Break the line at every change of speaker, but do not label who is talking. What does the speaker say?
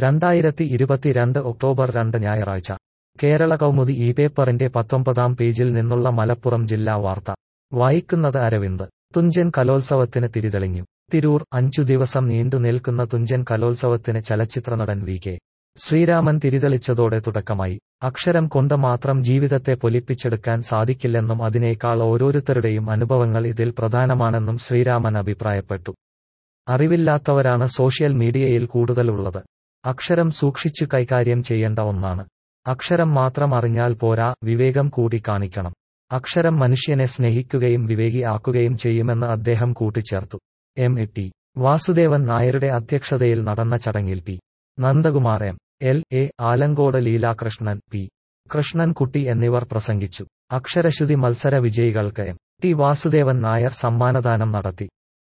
2022 October 2 ഞായറാഴ്ച കേരള കൗമുദി ഈ പേപ്പറിന്റെ 19-ാം പേജിൽ നിന്നുള്ള മലപ്പുറം ജില്ലാ വാർത്ത വായിക്കുന്നത് അരവിന്ദ്. തുഞ്ചൻ കലോത്സവത്തിന് തിരിതെളിഞ്ഞു. തിരൂർ 5 ദിവസം നീണ്ടു നിൽക്കുന്ന തുഞ്ചൻ കലോത്സവത്തിന് ചലച്ചിത്രനടൻ വി കെ ശ്രീരാമൻ തിരിതെളിച്ചതോടെ തുടക്കമായി. അക്ഷരം കൊണ്ട് മാത്രം ജീവിതത്തെ പൊലിപ്പിച്ചെടുക്കാൻ സാധിക്കില്ലെന്നും അതിനേക്കാൾ ഓരോരുത്തരുടെയും അനുഭവങ്ങൾ ഇതിൽ പ്രധാനമാണെന്നും ശ്രീരാമൻ അഭിപ്രായപ്പെട്ടു. അറിവില്ലാത്തവരാണ് സോഷ്യൽ മീഡിയയിൽ കൂടുതലുള്ളത്. അക്ഷരം സൂക്ഷിച്ചു കൈകാര്യം ചെയ്യേണ്ട ഒന്നാണ്. അക്ഷരം മാത്രം അറിഞ്ഞാൽ പോരാ, വിവേകം കൂടി കാണിക്കണം. അക്ഷരം മനുഷ്യനെ സ്നേഹിക്കുകയും വിവേകി ആക്കുകയും ചെയ്യുമെന്ന് അദ്ദേഹം കൂട്ടിച്ചേർത്തു. ടി വാസുദേവൻ നായരുടെ അധ്യക്ഷതയിൽ നടന്ന ചടങ്ങിൽ P Nandakumar, LA. Alankode, Leelakrishnan, P Krishnankutty എന്നിവർ പ്രസംഗിച്ചു. അക്ഷരശ്രുതി മത്സര വിജയികൾക്ക് ടി വാസുദേവൻ നായർ സമ്മാനദാനം നടത്തി.